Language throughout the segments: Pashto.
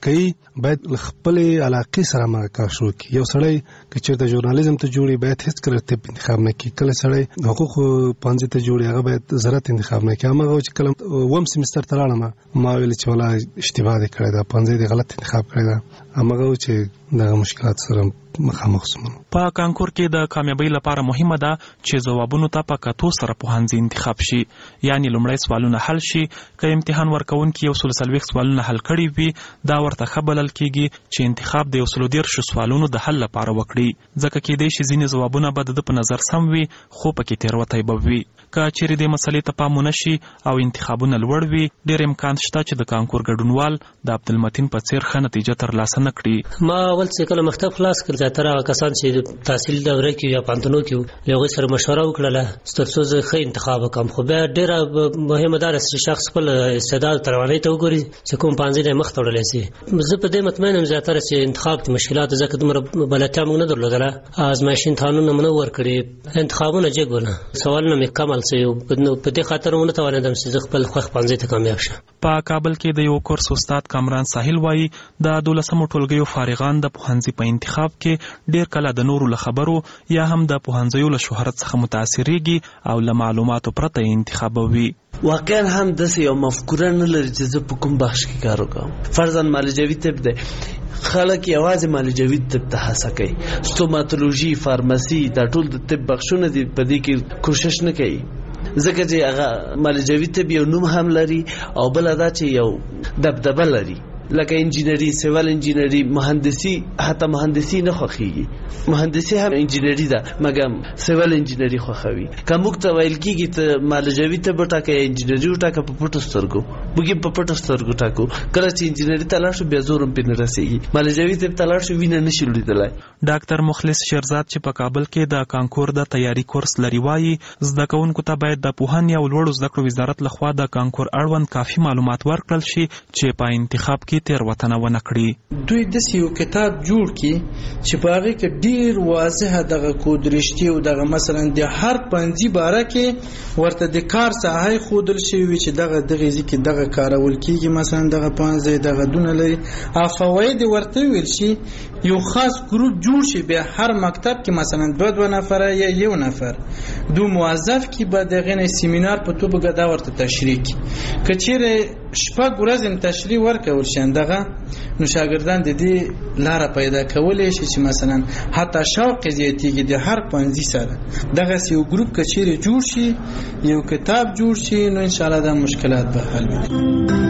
کوي باید خپل علاقه سره مرکه شروع کړي. یو سړی چې چیرته ژورنالیزم ته جوړي باید هیڅ کله طب انتخاب نه کړي. کله سړی حقوق پانځه ته جوړي هغه باید زراعت انتخاب نه کړي. هغه چې کله وم سیمستر ته لاړم ما ویل چې ولا اشتباه دې کړی دا پانځه دې غلط انتخاب کړی دا. هغه چې دغه مشکلات سره مخامخ سوم. په کانکور کې د کامیابی لپاره مهمه ده چې ځوابونو ته په کتو سره پوهنځي انتخاب شي. یعنی لومړی سوالونه حل شي. که امتحان ورکوونکي یو 40 سوالونه حل کړي وي دا ورته ښه بلل کېږي چې انتخاب د 113 سوالونو د حل لپاره وکړي. ځکه کېدای شي ځینې ځوابونه به د په نظر سم وي خو پکې تېروتنې به وي. که چیرې دې مسلې ته پام ونه شي او انتخابونه لوړ وي ډېر امکان شته چې د کانکور ګډونوال د عبدالمتین په څېر ښه نتیجه ترلاسه نه کړي. ما اول چې کله مکتب خلاص کړ زیاتره هغه کسان چې تحصیل دوره کې یا پانتونو کې له هغوی سره مشوره وکړله ترڅو زه ښه انتخاب وکړم. خو بیا ډېره مهمه ده چې شخص خپل استعداد توانایي ته وګوري چې کوم پانځه دی مخ ته وړلی سي. زه په دې مطمئن یم زیاتره چې انتخاب کې مشکلات ځکه دومره بلدتیا موږ نه درلودله. ازمایښتي امتحانونه مو نه ورکړي انتخابونه جګ ونه سوالونه مې کم حل سوي. په دې خاطر ونه توانېدم چې زه خپل خوښ پانځه ته کامیاب شم. په کابل کې د یو کورس استاد کامران ساحل وایي د 12مو ټولګیو فارغان د پوهنځي په انتخاب کې ډېر کله د نورو له خبرو یا هم د پوهنځیو له شهرت څخه متاثرېږي او له معلوماتو پرته یې انتخابوي. واقعا هم داسې یو مفکوره نه لري چې زه په کوم بخش کې کار وکړم. فرضاً معالجوي طب دی خلک یوازې معالجوي طب ته هڅه کوي. ستوماتولوژي فارمسي دا ټول د طب بخشونه دي په دې کې کوشش نه کوي ځکه چې هغه معالجوي طب یو نوم هم لري او بل دا چې یو دبدبه لري لکه انجینری سیویل انجینری مهندسی حتی مهندسی نه خوښیږي. مهندسی هم انجینری ده مګر سیویل انجینری خوښوي. کوم ته ویل کیږي ته معالجوي طب ټاکه انجینری ټاکه په پټو سترګو بګي په پټو سترګو ټاکو کله چې انجینری تلاش به زورم پینې رسېږي معالجوي طب تلاش وینه نشي لیدلای. ډاکټر مخلص شیرزاد چې په کابل کې د کانکور د تیاری کورس لري وایي زده کوونکو ته باید د پوهنې او لوړو زده کړو وزارت لخوا د کانکور اړوند کافي معلومات ورکړل شي چې په انتخاب کې تېروتنه ونه کړي. دوی داسې یو کتاب جوړ کړي چې په هغې کې ډېر واضحه دغه کود رشتې او دغه مثلا د هر پنځي باره کې ورته د کار ساحه ښودل شوي وي چې دغه ځای کې دغه کارول کېږي مثلا دغه پنځه دغه دونه لري او فواید ورته ویل شي. یو خاص ګروپ جوړ شي بیا هر مکتب کې مثلا 2 نفره یا 1 نفر دو موظف کې به دغه سیمینار په توګه دا ورته تشریح کړي. که چیرې شپږ ورځې تشریح ورکول شي دغه نو شاګردان د دې لاره پیدا کولای شي چې مثلا حتی شوق زیاتېږي د هر پنځه سره دغه یو ګروپ کچېره جوړ شي یو کتاب جوړ شي نو ان شاء الله دا مشکلات به حل وي.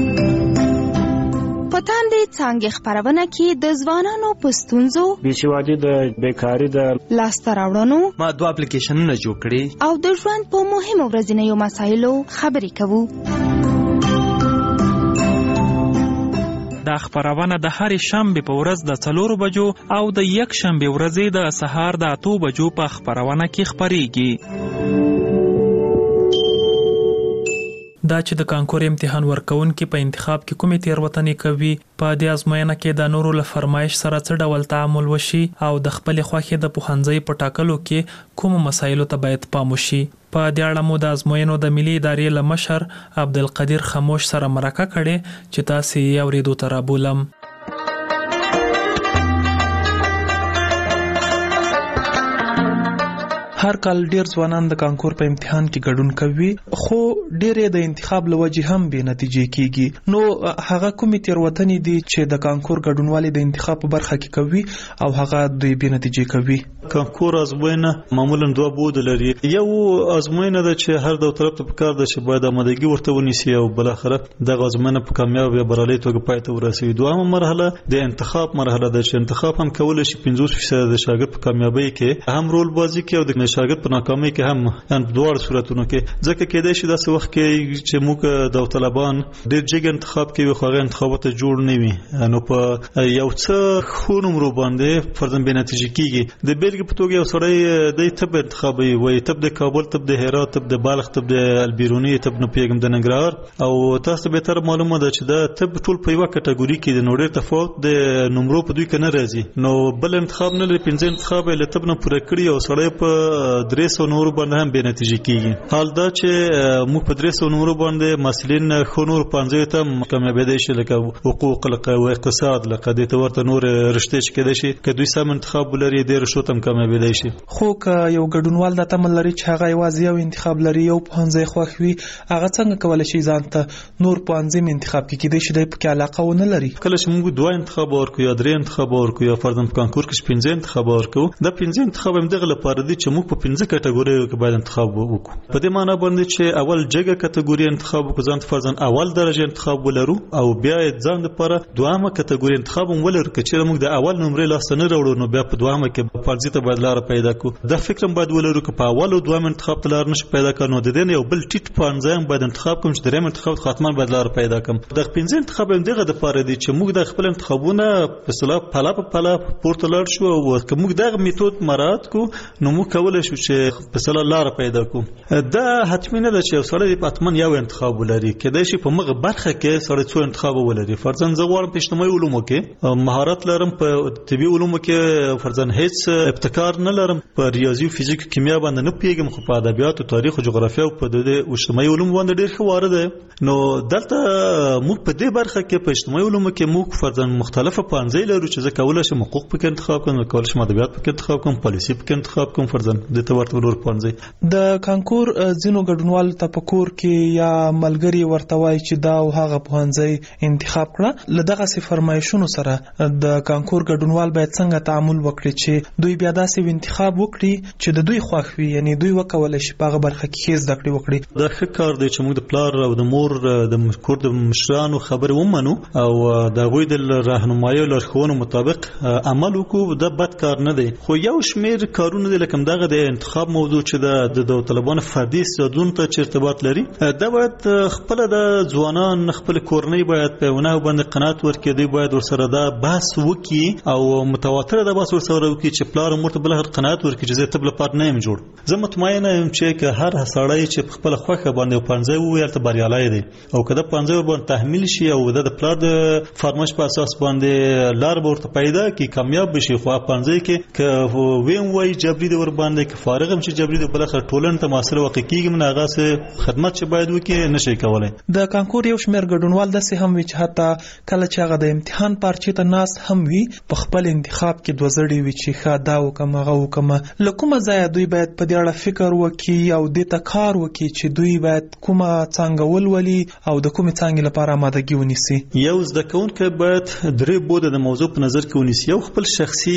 پتان دې څنګه خبرونه کې د ځوانانو پستونزو بېسوادي د بیکاری د لاسته راوړنو ما 2 اپلیکیشنونه جوړ کړي او د ژوند په مهمو ورځنیو مسایلو خبرې کوو. دا خبرونه د هرې شنبې په ورځ د 4 بجو او د یک شنبې ورځې د سهار د 8 بجو په خبرونه کې خبرېږي. دا چې د کانکور امتحان ورکوونکي په انتخاب کې کومې تېروتنې کوي په دې ازموینه کې د نورو له فرمایش سره څه ډول تعامل وشي او د خپلې خوښې د پوهنځي په ټاکلو کې کومو مسایلو ته باید پام وشي. په دې اړه مو د ازموینو د ملي ادارې له مشر عبدالقدیر خموش سره مرکه کړې چې تاسې یې اورېدو ته رابولم. هر کال ډیر ځوانان د کانکور په امتحان کې ګډون کوي خو ډیر د انتخاب لوجې هم به نتیجې کیږي. نو هغه کومې تېروتنې دي چې د کانکور ګډونوالي د انتخاب په برخه کې کوي او هغه دوی به نتیجې کوي؟ کانکور ازموینه معمولا 2 بود لري. یو ازموینه ده چې هر دوه طرف ته پکار ده چې باید آمادګي ورته ونیسي او بل اخره د ازموینه په کامیاب یا بریالي توګه پای ته ورسوي. دویمه مرحله د انتخاب مرحله ده چې انتخاب هم کول شي 50% د شاګرد په کامیابی کې هم رول بازی کوي او د شاګرد په ناکامۍ کې هم ان دوه صورتونو کې ځکه کېدای شي داسې وخت کې چې موږ داوطلبان ډېر جګ انتخاب کوي خو هغه انتخابات جوړ نه وي نو په یو څه خو نمرو باندې فرضاً به نتیجه کیږي. د بیلګې په توګه یو سړی د طب انتخابي وي طب د کابل طب د هرات طب د بالغ طب د البیرونی طب نه پیغام د ننګرهار او تاسو به تر معلومه ده چې دا طب ټول په یو کټګوري کې د نوړې تفاوت د نمرو په دوی کې نه راځي. نو بل انتخاب نه لري 15 انتخاب له طب نه پوره کړی او سړی په 300 نور باندې هم به نتیجه کیږي. حال دا چې موږ په 300 نور باندې مسلین خو نور 50 ته کامیابی دي شي لکه حقوق لکه او اقتصاد لکه د تورته نور رشته چې کېد شي که دوی سم انتخاب لري د رشوت هم کامیابی دي شي. خو که یو ګډونوال د تمل لري چې هغه یوازې یو انتخاب لري یو پنځه خوښوي هغه څنګه کولای شي ځان ته نور پنځه انتخاب کې کېدای شي د په علاقه ونه لري. کله چې موږ دوه انتخاب ورکو یا درې انتخاب ورکو یا فرضاً په کانکور کې 15 انتخاب ورکو د 15 انتخاب هم دغه لپاره دي چې موږ په 15 کټګوریو کې باید انتخاب وکړو. په دې معنی باندې چې اول جګه کټګوري انتخاب وکړو ځان فرضاً اول درجه انتخاب ولرو او بیا ځان لپاره دوامه کټګوري انتخاب هم ولرو چې موږ د اول نمرې لاس نه راوړو نو بیا په دوامه کې فرضي ته باید لار پیدا کړو. دا فکر هم باید ولرو چې په اول او دوام انتخاب ته لار نشي پیدا کړو نو د دې یو بل ټیټ پانځه هم باید انتخاب کوم چې دریم انتخاب خاتمان باید لار پیدا کوم. د 15 انتخاب هم دغه د پاره دي چې موږ د خپل انتخابونه په صلاح پلا پورته لار شو او که موږ دغه میتود مراعات کو نو موږ کولای شو چې په صلاح لار پیدا کوو. دا حتمی نه ده چې سړی په اتمن یو انتخاب ولري کله چې په مغه برخه کې سړی څو انتخاب ولري. فرضاً زه غواړم په اجتماعي علومو کې مهارت لرم په طبي علومو کې فرضاً هیڅ ابتکار نه لرم په ریاضي او فزیک کیمیا باندې نه پیګم خو په ادبیات او تاریخ او جغرافیا او په د اجتماعي علومو باندې ډیر ښه وارد ده. نو دلته موږ په دې برخه کې په اجتماعي علومو کې موږ فرضاً مختلفه پانځې لرو چې زه کولای شم حقوق پکې انتخاب کوم کولای شم ادبیات پکې انتخاب کوم پالیسي پکې انتخاب کوم فرضاً د تورته نور پانځې. د کانکور ځینو ګډونوال ته په کور کې یا ملګری ورته وایي چې دا او هغه پانځې انتخاب کړه لدغه سي فرمایشونو سره د کانکور ګډونوال باید څنګه تعامل وکړي چې دوی بیا داسې انتخاب وکړي چې د دوی خوښ وي یعنی دوی وکولای شي په برخه کې زده کړې وکړي. دا ښه کار دی چې موږ د پلار او د مور د کور د مشرانو خبرې ومنو او د غوی د راهنمایي او لارښوونو مطابق عمل وکړو. دا بد کار نه دی خو یو شمیر کارونه دي لکه دغه د انتخاب موضوع چې د طالبانو فردي استعدادونو ته ارتباط لري دا باید خپل د ځوانان خپل کورنۍ باید په ونه باندې قناعت ورکړي دی باید ورسره دا بحث وکړي او متواتر دا بحث ورسره وکړي چې پلار مور ته بل هر قناعت ورکړي چې زه تبل پات نه یم جوړ. زه مطمئن یم چې هر سړی چې خپل خوخه باندې پنځه ویل ته بریالي دی او کله پنځه باندې تحمیل شي او د پلار د فرمایش په اساس باندې لار ورته پیدا کی کامیاب بشي خو پنځه کې ک ویم وای جبري د ور باندې ک فارغ هم چې جبري د بل خر ټولن ته مسله واقع کیږي من هغه سه خدمت چې باید وکي نشي کولای. د کانکور یو شمیر ګډونوال د سه هم وی چې حتی کله چې هغه د امتحان پارچې ته ناس هم وی په خپل انتخاب کې دوزړی وی چې خا دا وکم هغه وکم لکه ځای دوی باید په دې اړه فکر وکړي او د تکار وکړي چې دوی باید کومه څنګه ولولي او د کومه څنګه لپاره آمادګي ونیسي. یو زده کوونکی باید درې بوده د موضوع په نظر کې ونیسي. یو خپل شخصي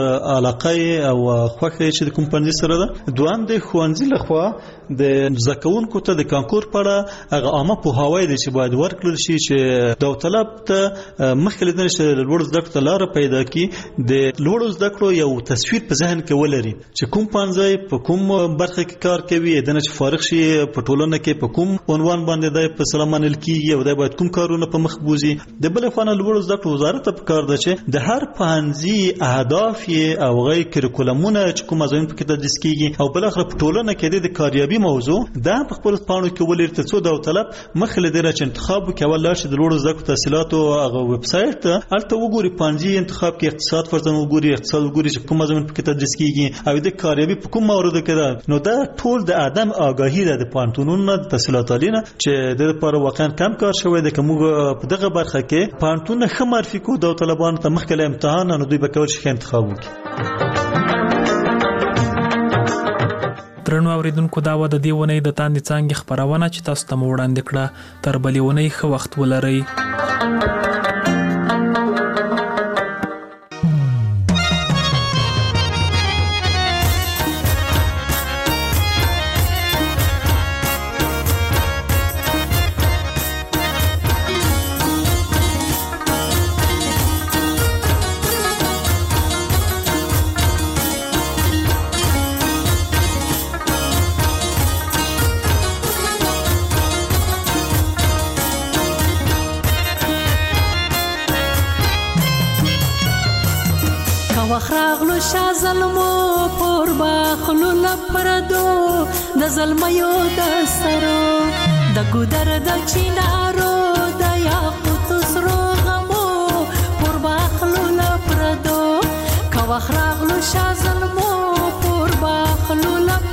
علاقه او خوښه چې د کمپنۍ سره ده. دوام د خوانځي لخوا د زده کوونکو ته د کانکور په هغه عامه پوهاوی دي چې باید ورکړل شي چې د طلب ته مخکې لیدل شي لوړ زده کړو لار پیدا کی د لوړ زده کړو یو تصویر په ذهن کې ولري چې کوم پنځه په کوم برخه کې کار کوي دنه چې فارغ شي په ټولنه کې په کوم عنوان باندې د په سلامانل کیږي او د باید کوم کارونه په مخ بوزي. د بل خانه لوړ زده کړو وزارت په کار ده چې د هر پنځه اهداف او غیر کریکولمونه چې کوم ځین په کې تدریس کیږي او بل اخر په ټولنه کې د کاریابي موضوع دا په خپل پاڼو کې ولري ته څو د طلب مخله د چې انتخاب کول لاشي د لوړ زده کړو تحصیلات او هغه ویب سټ ته البته وګوري پنځه انتخاب کې اقتصاد فرضاً وګوري اقتصاد وګوري چې کوم ځین په کې تدریس کیږي او د کاریابي په کوم مورد کې ده نو دا ټول د ادم آگاهی ده د پانتونونو د تحصیلات عالیه چې د لپاره واقعا کم کار شوی د کوم په دغه برخه کې پانتون خمرفي کو د طالبانو ته مخکله امتحان نو دوی به کول شي انتخاب وکړي. درنو اوریدونکو دا و د دې ونې د تاندې څنګه خبرونه چې تاسو ته وړاندې کړه تر بلې ونې ښه وخت ولرئ. وخراغلو شازلمو پور باخلو لپردو د زلمیو د سرو د ګودر د چینارو د یاقوت سرو غمو پور باخلو لپردو کا وخراغلو شازلمو پور باخلو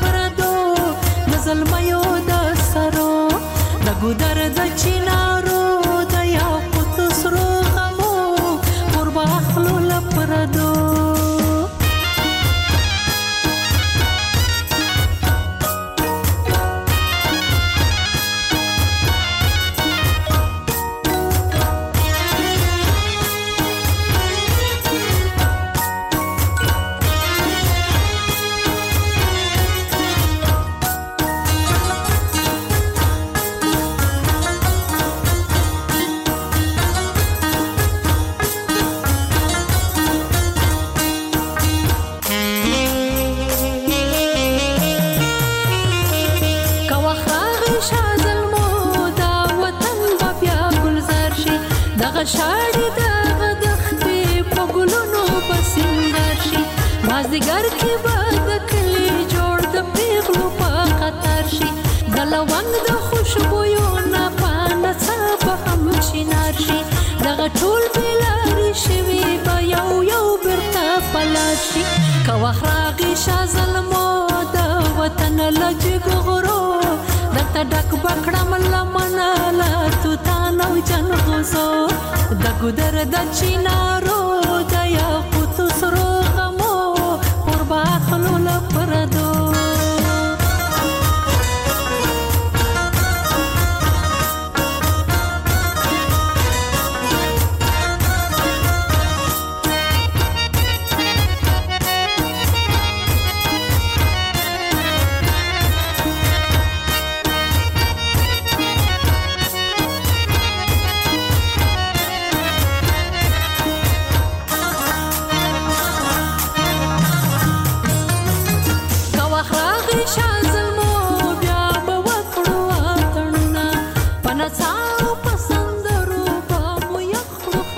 مازدیګر کې به د کلي جوړ د پیغلو په قطار شي د لونګ د خوشبویو نه په نڅا به هم چینار شي دغه ټول بېلارې شوي به یو یو بېرته په لار شي که وخت راغی شاه زلمو د وطن له جګو غرو درته ډک به کړم لمنه له توتان او جنغوزو د ګودر د چینارو